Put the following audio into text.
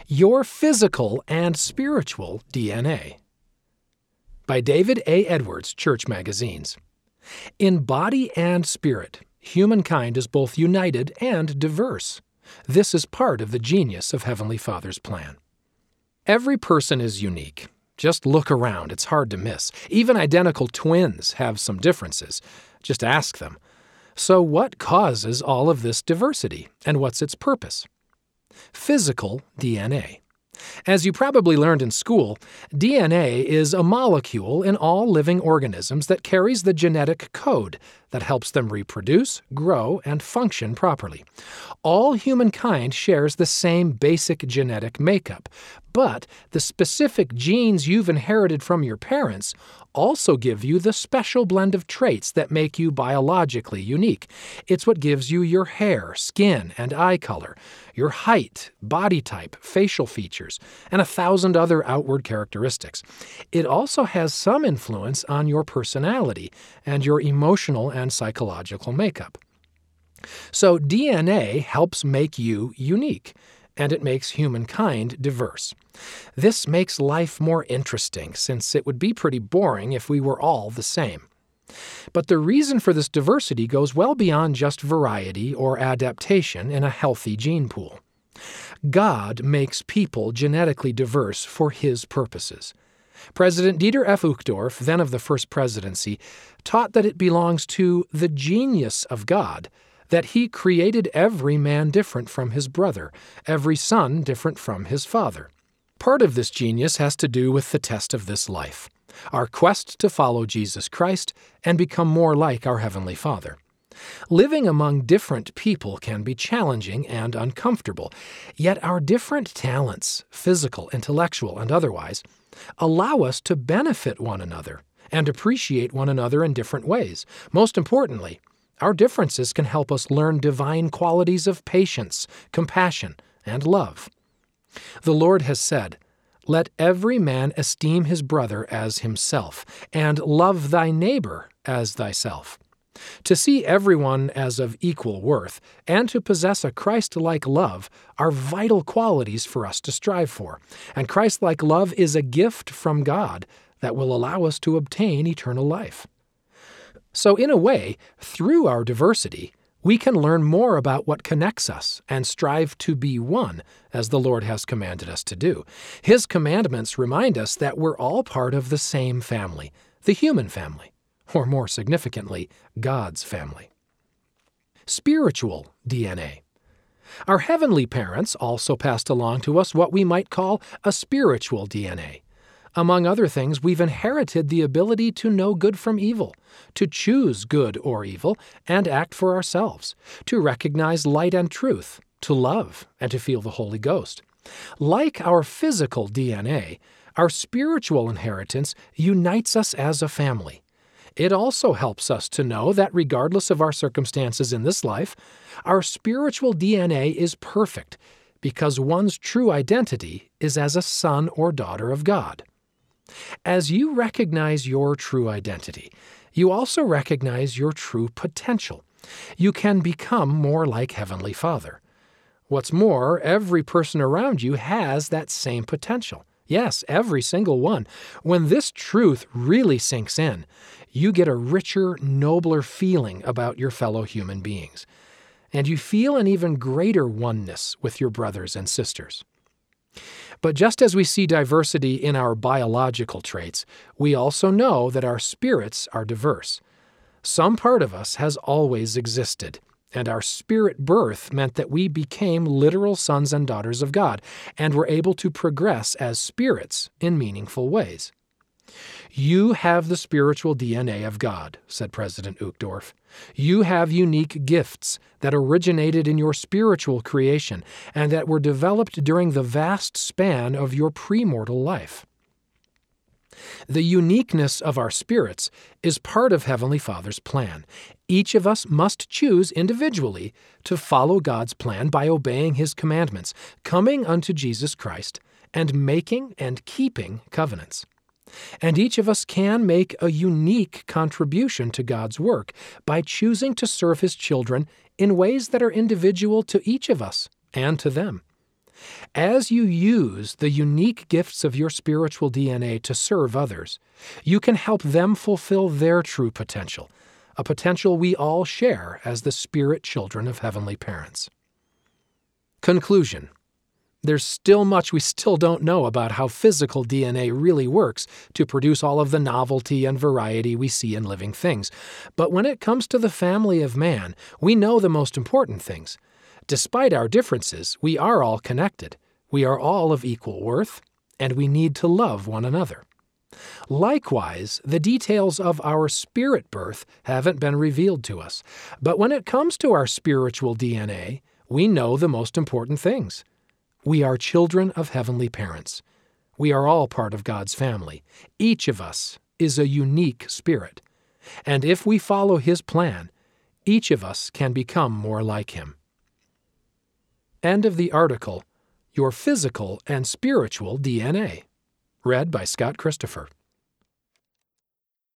Your Physical and Spiritual DNA. By David A. Edwards, Church Magazines. In body and spirit, humankind is both united and diverse. This is part of the genius of Heavenly Father's plan. Every person is unique. Just look around, it's hard to miss. Even identical twins have some differences. Just ask them. So what causes all of this diversity, and what's its purpose? Physical DNA. As you probably learned in school, DNA is a molecule in all living organisms that carries the genetic code that helps them reproduce, grow, and function properly. All humankind shares the same basic genetic makeup, but the specific genes you've inherited from your parents also give you the special blend of traits that make you biologically unique. It's what gives you your hair, skin, and eye color, your height, body type, facial features, and 1,000 other outward characteristics. It also has some influence on your personality and your emotional and psychological makeup. So DNA helps make you unique, and it makes humankind diverse. This makes life more interesting, since it would be pretty boring if we were all the same. But the reason for this diversity goes well beyond just variety or adaptation in a healthy gene pool. God makes people genetically diverse for His purposes. President Dieter F. Uchtdorf, then of the First Presidency, taught that it belongs to the genius of God that He created every man different from his brother, every son different from his father. Part of this genius has to do with the test of this life, our quest to follow Jesus Christ and become more like our Heavenly Father. Living among different people can be challenging and uncomfortable, yet our different talents, physical, intellectual, and otherwise, allow us to benefit one another and appreciate one another in different ways. Most importantly, our differences can help us learn divine qualities of patience, compassion, and love. The Lord has said, "Let every man esteem his brother as himself, and love thy neighbor as thyself." To see everyone as of equal worth and to possess a Christ-like love are vital qualities for us to strive for, and Christ-like love is a gift from God that will allow us to obtain eternal life. So in a way, through our diversity, we can learn more about what connects us and strive to be one, as the Lord has commanded us to do. His commandments remind us that we're all part of the same family, the human family, or more significantly, God's family. Spiritual DNA. Our heavenly parents also passed along to us what we might call a spiritual DNA. Among other things, we've inherited the ability to know good from evil, to choose good or evil, and act for ourselves, to recognize light and truth, to love, and to feel the Holy Ghost. Like our physical DNA, our spiritual inheritance unites us as a family. It also helps us to know that regardless of our circumstances in this life, our spiritual DNA is perfect because one's true identity is as a son or daughter of God. As you recognize your true identity, you also recognize your true potential. You can become more like Heavenly Father. What's more, every person around you has that same potential. Yes, every single one. When this truth really sinks in, you get a richer, nobler feeling about your fellow human beings, and you feel an even greater oneness with your brothers and sisters. But just as we see diversity in our biological traits, we also know that our spirits are diverse. Some part of us has always existed, and our spirit birth meant that we became literal sons and daughters of God, and were able to progress as spirits in meaningful ways. "You have the spiritual DNA of God," said President Uchtdorf. "You have unique gifts that originated in your spiritual creation and that were developed during the vast span of your premortal life." The uniqueness of our spirits is part of Heavenly Father's plan. Each of us must choose individually to follow God's plan by obeying His commandments, coming unto Jesus Christ, and making and keeping covenants. And each of us can make a unique contribution to God's work by choosing to serve His children in ways that are individual to each of us and to them. As you use the unique gifts of your spiritual DNA to serve others, you can help them fulfill their true potential, a potential we all share as the spirit children of heavenly parents. Conclusion. There's still much we still don't know about how physical DNA really works to produce all of the novelty and variety we see in living things. But when it comes to the family of man, we know the most important things. Despite our differences, we are all connected. We are all of equal worth, and we need to love one another. Likewise, the details of our spirit birth haven't been revealed to us. But when it comes to our spiritual DNA, we know the most important things. We are children of heavenly parents. We are all part of God's family. Each of us is a unique spirit. And if we follow His plan, each of us can become more like Him. End of the article, Your Physical and Spiritual DNA. Read by Scott Christopher.